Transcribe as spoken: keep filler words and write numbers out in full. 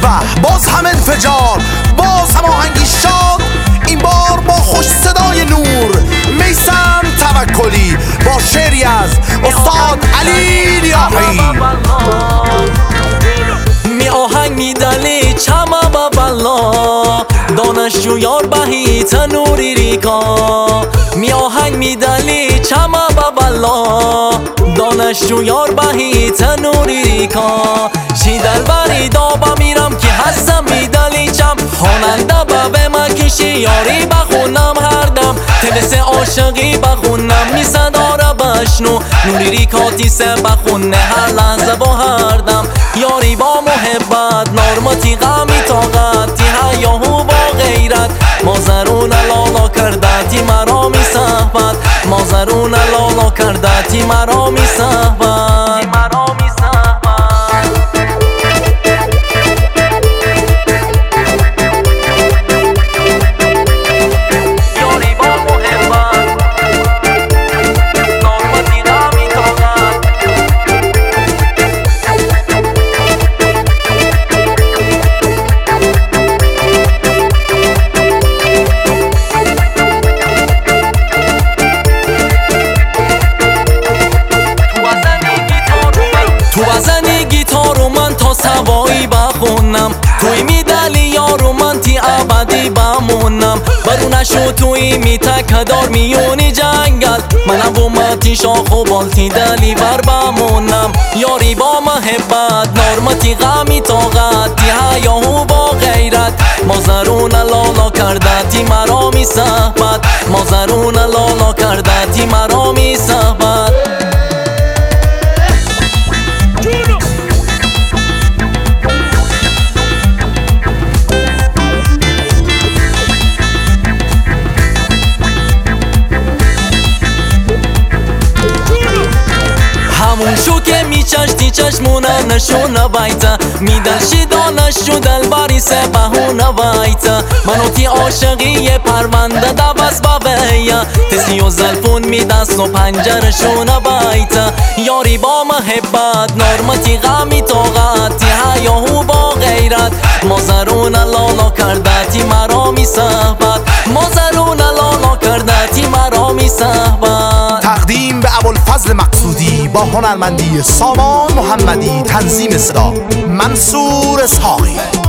به باز هم انفجار، باز هم آهنگی شاد، این بار با خوش صدای نور میثم توکلی با شعری از استاد علی لیاحی. می آهنگ می دلی چما بابلا دانشجو یار بهی تنوری ریکا. می آهنگ می دلی چما بابلا دانشجو یار بهی تنوری ریکا. چی دلبری دابا میرم که هستم می دلی چم خواننده با به من کشی یاری بخونم هر دم تلس عاشقی بخونم می صدا را بشنو نوری ریکاتی سه بخونه هر لحظه و هر دم یاری با محبت نارمتی غمی طاقتی حیاهو با غیرت مازرون لالا کردتی مرا می صحبت مازرون لالا کردتی مرا می صحبت مرا می صحبت. سوایی بخونم توی میدلی یارو من تی ابدی بمونم برو نشو توی می تکدار میونی جنگل منم و متی شاخ و بالتی دلی بر بمونم یاری با محبت نارمتی غمی طاقتی حیاهو با غیرت مازرون لالا کردتی مرا می صحبت مازرون لالا کردتی مرا می صحبت. همون شو که میچشتی چشمونه نشونه بایتا میدلشی دانشجو دلبری سه بهونه بایتا منو تی عاشقی پرونده دا بس بابیا تسی و زلفون میدست و پنجرشونه بایتا یاری با محبت نارمتی غمی طاقتی حیاهو با غیرت مازرون لالا کردتی مرا می صحبت مازرون لالا کردتی مرا می صحبت. تقدیم به ابوالفضل مقصودی با هنرمندی سامان محمدی، تنظیم صدا منصور اسحاقی.